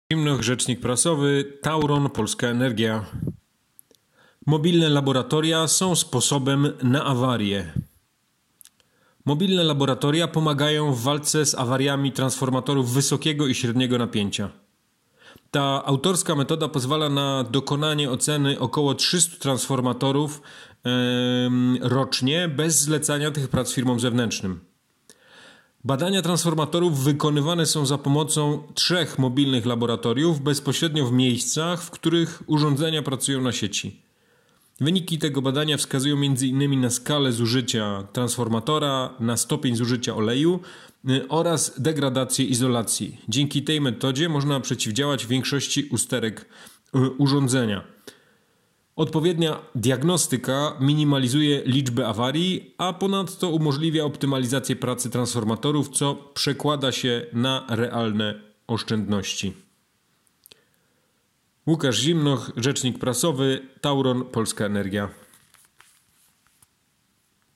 Zimnoch, rzecznik prasowy, Tauron, Polska Energia. Mobilne laboratoria są sposobem na awarie. Mobilne laboratoria pomagają w walce z awariami transformatorów wysokiego i średniego napięcia. Ta autorska metoda pozwala na dokonanie oceny około 300 transformatorów rocznie bez zlecania tych prac firmom zewnętrznym. Badania transformatorów wykonywane są za pomocą 3 mobilnych laboratoriów bezpośrednio w miejscach, w których urządzenia pracują na sieci. Wyniki tego badania wskazują m.in. na skalę zużycia transformatora, na stopień zużycia oleju oraz degradację izolacji. Dzięki tej metodzie można przeciwdziałać większości usterek urządzenia. Odpowiednia diagnostyka minimalizuje liczbę awarii, a ponadto umożliwia optymalizację pracy transformatorów, co przekłada się na realne oszczędności. Łukasz Zimnoch, rzecznik prasowy, Tauron, Polska Energia.